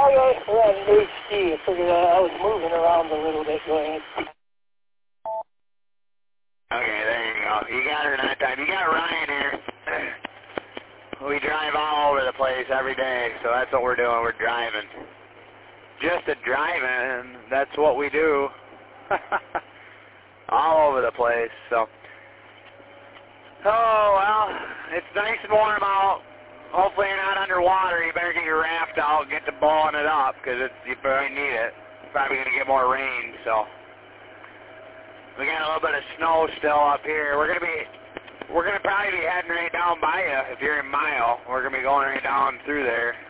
yeah, HD. I figured I was moving around a little bit. Go ahead. Okay, there you go. You got her that time. You got Ryan here. We drive all over the place every day, so that's what we're doing. We're driving. Just a driving, that's what we do. All over the place, so. Oh, well, it's nice and warm out. Hopefully you're not underwater. You better get your raft out and get to balling it up, because you probably need it. It's probably going to get more rain, so. We got a little bit of snow still up here. We're gonna probably be heading right down by you if you're in Mile. We're gonna be going right down through there.